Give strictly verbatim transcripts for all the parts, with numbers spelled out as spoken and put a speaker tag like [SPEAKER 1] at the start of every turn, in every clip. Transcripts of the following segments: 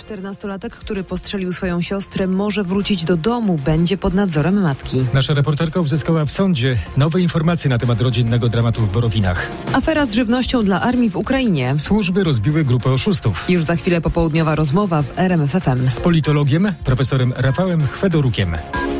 [SPEAKER 1] czternastolatek, który postrzelił swoją siostrę, może wrócić do domu, będzie pod nadzorem matki.
[SPEAKER 2] Nasza reporterka uzyskała w sądzie nowe informacje na temat rodzinnego dramatu w Borowinach.
[SPEAKER 1] Afera z żywnością dla armii w Ukrainie.
[SPEAKER 2] Służby rozbiły grupę oszustów.
[SPEAKER 1] Już za chwilę popołudniowa rozmowa w R M F F M.
[SPEAKER 2] Z politologiem, profesorem Rafałem Chwedorukiem.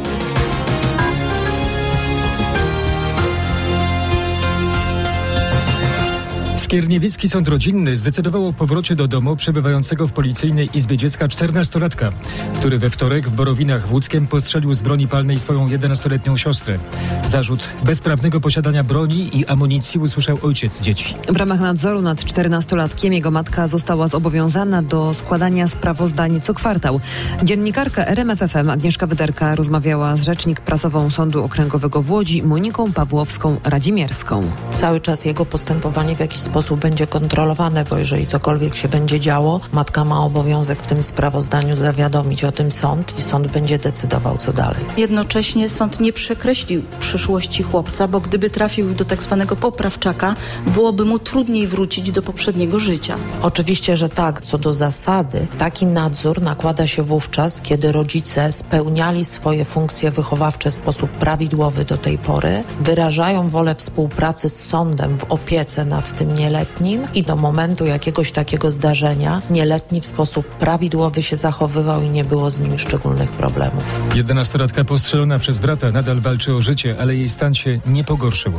[SPEAKER 2] Skierniewiecki Sąd Rodzinny zdecydował o powrocie do domu przebywającego w Policyjnej Izbie Dziecka czternastolatka, który we wtorek w Borowinach w Łódzkiem postrzelił z broni palnej swoją jedenastoletnią siostrę. Zarzut bezprawnego posiadania broni i amunicji usłyszał ojciec dzieci.
[SPEAKER 1] W ramach nadzoru nad czternastolatkiem jego matka została zobowiązana do składania sprawozdań co kwartał. Dziennikarka R M F F M Agnieszka Wyderka rozmawiała z rzecznik prasową Sądu Okręgowego w Łodzi Moniką Pawłowską-Radzimierską.
[SPEAKER 3] Cały czas jego postępowanie w jakiś sposób będzie kontrolowane, bo jeżeli cokolwiek się będzie działo, matka ma obowiązek w tym sprawozdaniu zawiadomić o tym sąd i sąd będzie decydował, co dalej.
[SPEAKER 4] Jednocześnie sąd nie przekreślił przyszłości chłopca, bo gdyby trafił do tak zwanego poprawczaka, byłoby mu trudniej wrócić do poprzedniego życia.
[SPEAKER 3] Oczywiście, że tak. Co do zasady, taki nadzór nakłada się wówczas, kiedy rodzice spełniali swoje funkcje wychowawcze w sposób prawidłowy do tej pory, wyrażają wolę współpracy z sądem w opiece nad tym nieletnim i do momentu jakiegoś takiego zdarzenia nieletni w sposób prawidłowy się zachowywał i nie było z nim szczególnych problemów.
[SPEAKER 2] jedenastolatka postrzelona przez brata nadal walczy o życie, ale jej stan się nie pogorszył.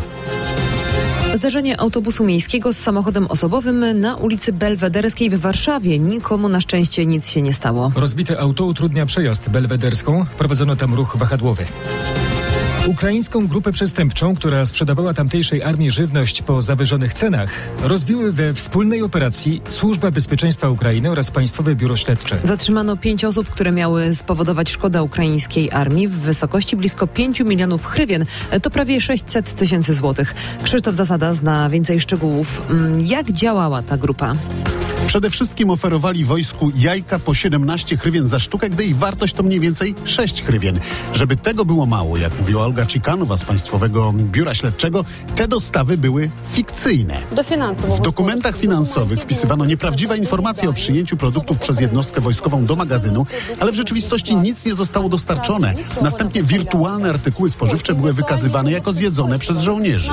[SPEAKER 1] Zdarzenie autobusu miejskiego z samochodem osobowym na ulicy Belwederskiej w Warszawie. Nikomu na szczęście nic się nie stało.
[SPEAKER 2] Rozbite auto utrudnia przejazd Belwederską. Prowadzono tam ruch wahadłowy. Ukraińską grupę przestępczą, która sprzedawała tamtejszej armii żywność po zawyżonych cenach, rozbiły we wspólnej operacji Służba Bezpieczeństwa Ukrainy oraz Państwowe Biuro Śledcze.
[SPEAKER 1] Zatrzymano pięć osób, które miały spowodować szkodę ukraińskiej armii w wysokości blisko pięciu milionów hrywien. To prawie sześćset tysięcy złotych. Krzysztof Zasada zna więcej szczegółów. Jak działała ta grupa?
[SPEAKER 5] Przede wszystkim oferowali wojsku jajka po siedemnaście hrywien za sztukę, gdy ich wartość to mniej więcej sześć hrywien. Żeby tego było mało, jak mówiła Olga Cikanowa z Państwowego Biura Śledczego, te dostawy były fikcyjne. W dokumentach finansowych wpisywano nieprawdziwe informacje o przyjęciu produktów przez jednostkę wojskową do magazynu, ale w rzeczywistości nic nie zostało dostarczone. Następnie wirtualne artykuły spożywcze były wykazywane jako zjedzone przez żołnierzy.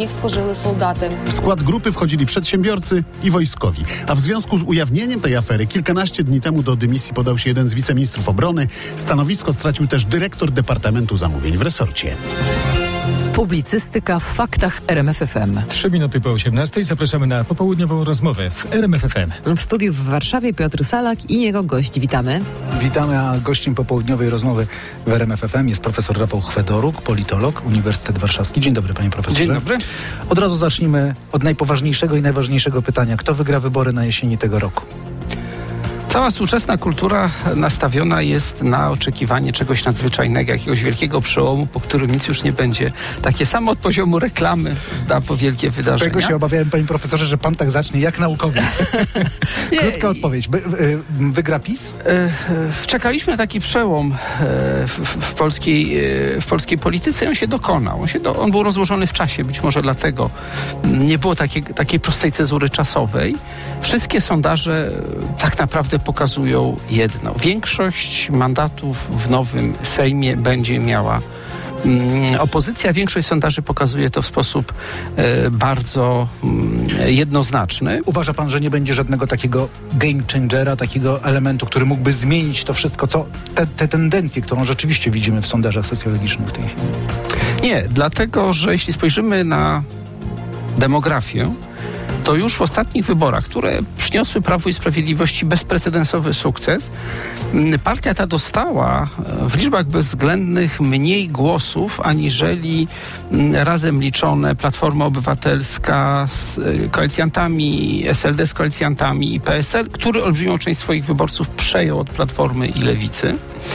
[SPEAKER 5] W skład grupy wchodzili przedsiębiorcy i wojskowi, a w związku W związku z ujawnieniem tej afery kilkanaście dni temu do dymisji podał się jeden z wiceministrów obrony. Stanowisko stracił też dyrektor Departamentu Zamówień w resorcie.
[SPEAKER 6] Publicystyka w faktach R M F F M.
[SPEAKER 2] Trzy minuty po osiemnastej zapraszamy na popołudniową rozmowę w R M F F M.
[SPEAKER 1] W studiu w Warszawie Piotr Salak i jego gość. Witamy.
[SPEAKER 7] Witamy, a gościem popołudniowej rozmowy w R M F F M jest profesor Rafał Chwedoruk, politolog, Uniwersytet Warszawski. Dzień dobry, panie profesorze.
[SPEAKER 8] Dzień dobry.
[SPEAKER 7] Od razu zacznijmy od najpoważniejszego i najważniejszego pytania. Kto wygra wybory na jesieni tego roku?
[SPEAKER 8] Cała współczesna kultura nastawiona jest na oczekiwanie czegoś nadzwyczajnego, jakiegoś wielkiego przełomu, po którym nic już nie będzie. Takie samo od poziomu reklamy da po wielkie wydarzenia.
[SPEAKER 7] Tego się obawiałem, panie profesorze, że pan tak zacznie jak naukowiec. Krótka odpowiedź. By, y, wygra PiS?
[SPEAKER 8] Czekaliśmy na taki przełom w, w, polskiej, w polskiej polityce i on się dokonał. On, się do, on był rozłożony w czasie, być może dlatego nie było takiej, takiej prostej cezury czasowej. Wszystkie sondaże tak naprawdę pokazują jedno. Większość mandatów w nowym Sejmie będzie miała mm, opozycja. Większość sondaży pokazuje to w sposób e, bardzo mm, jednoznaczny.
[SPEAKER 7] Uważa pan, że nie będzie żadnego takiego game changera, takiego elementu, który mógłby zmienić to wszystko, co te, te tendencje, którą rzeczywiście widzimy w sondażach socjologicznych w tej chwili?
[SPEAKER 8] Nie, dlatego, że jeśli spojrzymy na demografię, to już w ostatnich wyborach, które przyniosły Prawu i Sprawiedliwości bezprecedensowy sukces, partia ta dostała w liczbach bezwzględnych mniej głosów, aniżeli razem liczone Platforma Obywatelska z koalicjantami, S L D z koalicjantami i P S L, który olbrzymią część swoich wyborców przejął od Platformy i Lewicy.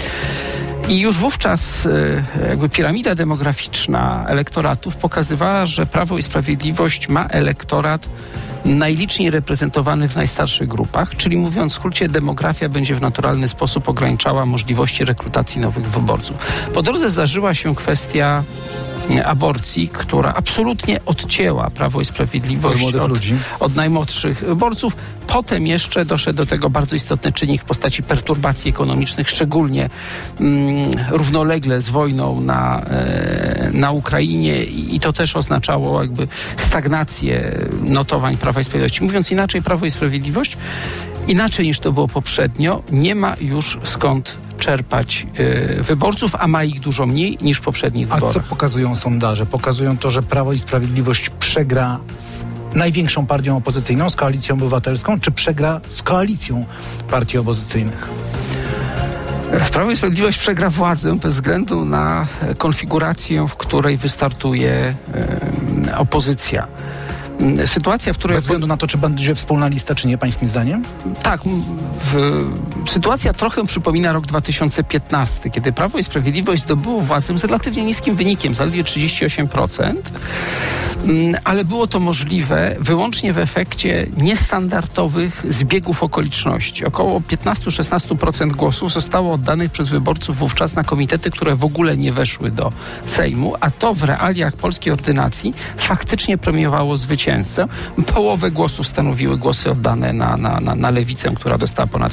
[SPEAKER 8] I już wówczas jakby piramida demograficzna elektoratów pokazywała, że Prawo i Sprawiedliwość ma elektorat najliczniej reprezentowany w najstarszych grupach, czyli mówiąc w skrócie, demografia będzie w naturalny sposób ograniczała możliwości rekrutacji nowych wyborców. Po drodze zdarzyła się kwestia aborcji, która absolutnie odcięła Prawo i Sprawiedliwość
[SPEAKER 7] od,
[SPEAKER 8] od,
[SPEAKER 7] ludzi.
[SPEAKER 8] od najmłodszych wyborców. Potem jeszcze doszedł do tego bardzo istotny czynnik w postaci perturbacji ekonomicznych, szczególnie mm, równolegle z wojną na, e, na Ukrainie i to też oznaczało jakby stagnację notowań Prawa i Sprawiedliwości. Mówiąc inaczej, Prawo i Sprawiedliwość, inaczej niż to było poprzednio, nie ma już skąd czerpać y, wyborców, a ma ich dużo mniej niż w poprzednich
[SPEAKER 7] a
[SPEAKER 8] wyborach.
[SPEAKER 7] A co pokazują sondaże? Pokazują to, że Prawo i Sprawiedliwość przegra z największą partią opozycyjną, z Koalicją Obywatelską, czy przegra z koalicją partii opozycyjnych?
[SPEAKER 8] Prawo i Sprawiedliwość przegra władzę bez względu na konfigurację, w której wystartuje y, opozycja. Sytuacja, w której...
[SPEAKER 7] Bez względu na to, czy będzie wspólna lista, czy nie, pańskim zdaniem?
[SPEAKER 8] Tak. W... Sytuacja trochę przypomina rok dwa tysiące piętnasty, kiedy Prawo i Sprawiedliwość zdobyło władzę z relatywnie niskim wynikiem, zaledwie trzydzieści osiem procent, ale było to możliwe wyłącznie w efekcie niestandardowych zbiegów okoliczności. Około piętnaście do szesnastu procent głosów zostało oddanych przez wyborców wówczas na komitety, które w ogóle nie weszły do Sejmu, a to w realiach polskiej ordynacji faktycznie premiowało zwycięstwo. Połowę głosów stanowiły głosy oddane na, na, na, na lewicę, która dostała ponad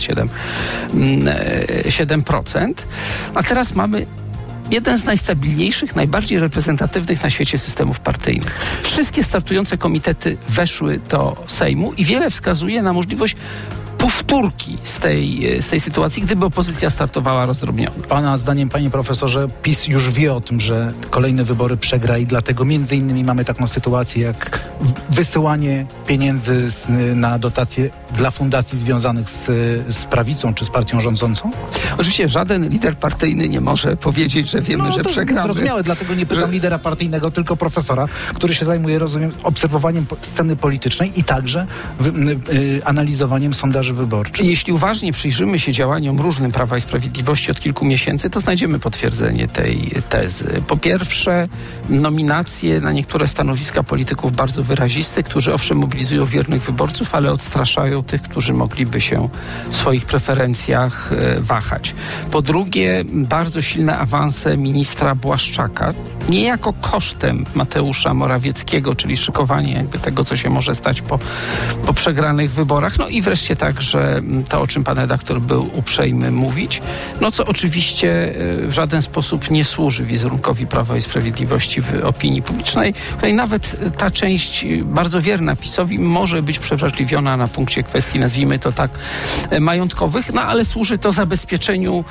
[SPEAKER 8] siedem procent. A teraz mamy jeden z najstabilniejszych, najbardziej reprezentatywnych na świecie systemów partyjnych. Wszystkie startujące komitety weszły do Sejmu i wiele wskazuje na możliwość powtórki z tej, z tej sytuacji, gdyby opozycja startowała rozdrobniona.
[SPEAKER 7] Pana zdaniem, panie profesorze, PiS już wie o tym, że kolejne wybory przegra i dlatego między innymi mamy taką sytuację jak wysyłanie pieniędzy z, na dotacje dla fundacji związanych z, z prawicą czy z partią rządzącą?
[SPEAKER 8] Oczywiście żaden lider partyjny nie może powiedzieć, że wiemy,
[SPEAKER 7] no,
[SPEAKER 8] że
[SPEAKER 7] to
[SPEAKER 8] przegramy.
[SPEAKER 7] To jest zrozumiałe, dlatego nie pytam że... lidera partyjnego, tylko profesora, który się zajmuje, rozumiem, obserwowaniem sceny politycznej i także w, y, y, analizowaniem sondaży wyborczych.
[SPEAKER 8] Jeśli uważnie przyjrzymy się działaniom różnym Prawa i Sprawiedliwości od kilku miesięcy, to znajdziemy potwierdzenie tej tezy. Po pierwsze, nominacje na niektóre stanowiska polityków bardzo wyraziste, którzy owszem mobilizują wiernych wyborców, ale odstraszają tych, którzy mogliby się w swoich preferencjach e, wahać. Po drugie, bardzo silne awanse ministra Błaszczaka, niejako kosztem Mateusza Morawieckiego, czyli szykowanie jakby tego, co się może stać po, po przegranych wyborach. No i wreszcie także to, o czym pan redaktor był uprzejmy mówić, no co oczywiście w żaden sposób nie służy wizerunkowi Prawa i Sprawiedliwości w opinii publicznej. No i nawet ta część bardzo wierna PiS-owi może być przewrażliwiona na punkcie kwestii, nazwijmy to tak, majątkowych, no ale służy to zabezpieczeniu,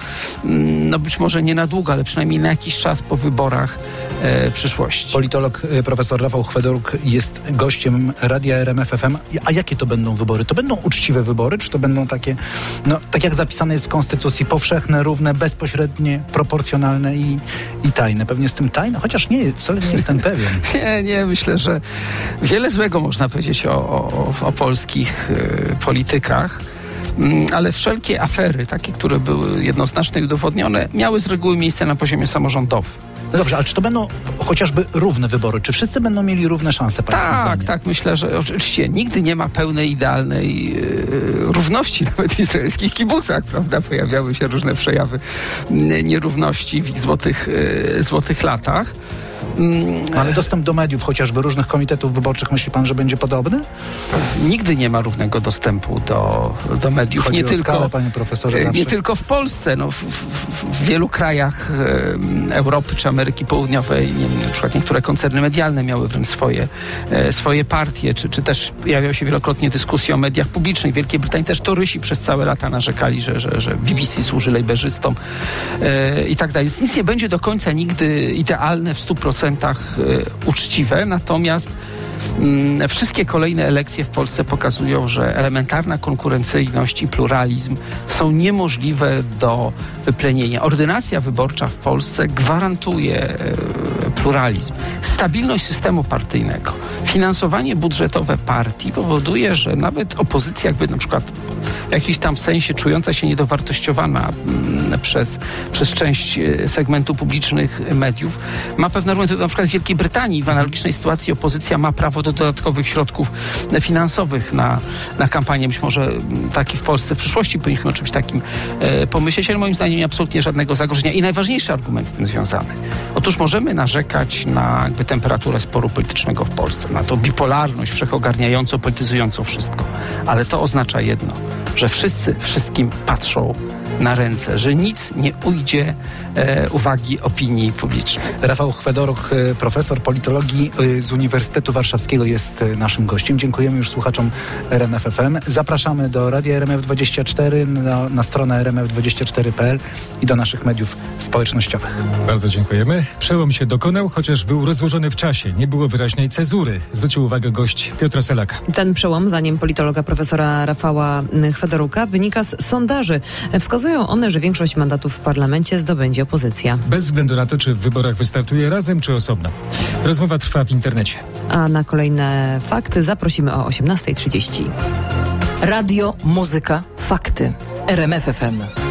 [SPEAKER 8] no być może nie na długo, ale przynajmniej na jakiś czas po wyborach e, przyszłości.
[SPEAKER 7] Politolog profesor Rafał Chwedoruk jest gościem Radia R M F F M. A jakie to będą wybory? To będą uczciwe wybory, czy to będą takie, no tak jak zapisane jest w Konstytucji, powszechne, równe, bezpośrednie, proporcjonalne i, i tajne? Pewnie z tym tajne, chociaż nie, wcale nie jestem pewien.
[SPEAKER 8] Nie, nie, myślę, że wiele złego można powiedzieć o, o, o polskich y, politykach. Ale wszelkie afery, takie, które były jednoznaczne i udowodnione, miały z reguły miejsce na poziomie samorządowym.
[SPEAKER 7] No dobrze, ale czy to będą chociażby równe wybory? Czy wszyscy będą mieli równe szanse, państwa
[SPEAKER 8] Tak,
[SPEAKER 7] zdaniem?
[SPEAKER 8] tak, myślę, że oczywiście nigdy nie ma pełnej, idealnej yy, równości nawet w izraelskich kibucach, prawda? Pojawiały się różne przejawy yy, nierówności w ich złotych, yy, złotych latach.
[SPEAKER 7] Ale dostęp do mediów, chociażby różnych komitetów wyborczych, myśli pan, że będzie podobny?
[SPEAKER 8] Nigdy nie ma równego dostępu do, do mediów.
[SPEAKER 7] Chodzi
[SPEAKER 8] nie
[SPEAKER 7] o
[SPEAKER 8] tylko,
[SPEAKER 7] skalę, panie profesorze.
[SPEAKER 8] Nie tylko w Polsce. No, w, w, w wielu krajach e, Europy czy Ameryki Południowej, nie, na przykład niektóre koncerny medialne miały wręcz swoje, e, swoje partie, czy, czy też pojawiały się wielokrotnie dyskusje o mediach publicznych. W Wielkiej Brytanii też torysi przez całe lata narzekali, że, że, że B B C służy lejberzystom e, i tak dalej. Więc nic nie będzie do końca nigdy idealne w stu procentach uczciwe, natomiast mm, wszystkie kolejne elekcje w Polsce pokazują, że elementarna konkurencyjność i pluralizm są niemożliwe do wyplenienia. Ordynacja wyborcza w Polsce gwarantuje e, pluralizm. Stabilność systemu partyjnego, finansowanie budżetowe partii powoduje, że nawet opozycja jakby na przykład w jakimś tam sensie czująca się niedowartościowana przez, przez część segmentu publicznych mediów, ma pewne argumenty. Na przykład w Wielkiej Brytanii w analogicznej sytuacji opozycja ma prawo do dodatkowych środków finansowych na, na kampanię. Być może tak i w Polsce w przyszłości powinniśmy o czymś takim e, pomyśleć, ale moim zdaniem nie absolutnie żadnego zagrożenia. I najważniejszy argument z tym związany. Otóż możemy narzekać na jakby temperaturę sporu politycznego w Polsce, na tą bipolarność wszechogarniającą, polityzującą wszystko. Ale to oznacza jedno, że wszyscy wszystkim patrzą na ręce, że nic nie ujdzie e, uwagi opinii publicznej.
[SPEAKER 7] Rafał Chwedoruk, profesor politologii z Uniwersytetu Warszawskiego, jest naszym gościem. Dziękujemy już słuchaczom R M F F M. Zapraszamy do Radia R M F dwadzieścia cztery, na, na stronę r m f dwadzieścia cztery kropka p l i do naszych mediów społecznościowych.
[SPEAKER 2] Bardzo dziękujemy. Przełom się dokonał, chociaż był rozłożony w czasie. Nie było wyraźnej cezury. Zwrócił uwagę gość Piotra Selaka.
[SPEAKER 1] Ten przełom, zdaniem politologa profesora Rafała Chwedoruka, wynika z sondaży. Wskazują one, że większość mandatów w parlamencie zdobędzie opozycja.
[SPEAKER 2] Bez względu na to, czy w wyborach wystartuje razem, czy osobno. Rozmowa trwa w internecie.
[SPEAKER 1] A na kolejne fakty zaprosimy o osiemnasta trzydzieści.
[SPEAKER 6] Radio, muzyka, fakty. R M F F M.